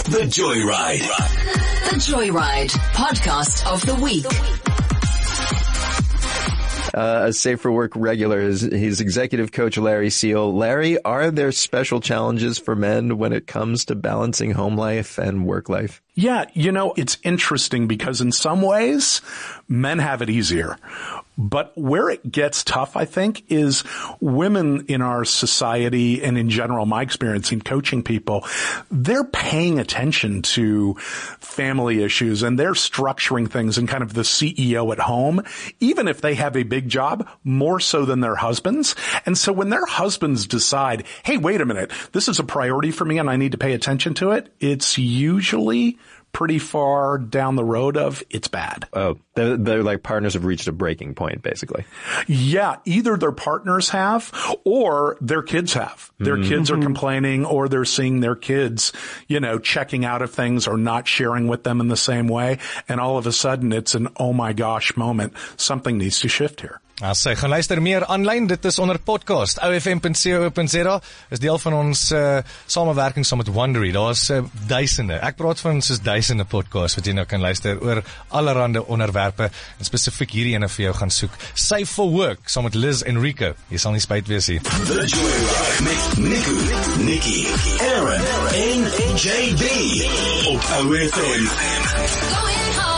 The Joyride. The Joyride podcast of the week. A Safe for Work regular is his executive coach, Larry Seal. Larry, are there special challenges for men when it comes to balancing home life and work life? Yeah, it's interesting because in some ways, men have it easier. But where it gets tough, I think, is women in our society and in general, my experience in coaching people, they're paying attention to family issues and they're structuring things and kind of the CEO at home, even if they have a big job, more so than their husbands. And so when their husbands decide, hey, wait a minute, this is a priority for me and I need to pay attention to it, it's usually pretty far down the road of it's bad. Oh, they're like partners have reached a breaking point, basically. Yeah, either their partners have or their kids have. Their kids are complaining or they're seeing their kids, checking out of things or not sharing with them in the same way. And all of a sudden it's an oh my gosh moment. Something needs to shift here. As jy gaan luister meer aanlyn, dit is onder podcast. OFM.co.za is deel van ons samewerking saam met Wondery. Daar's duisende. Ek praat van soos duisende podcasts wat jy nou kan luister oor allerhande onderwerpe en spesifiek hierdie ene vir jou gaan soek. Safe for Work saam met Liz en Rico. Jy sal nie spyt wees nie. The Joyride met Nico, Nikki, Aaron en JB op OFM. Going home.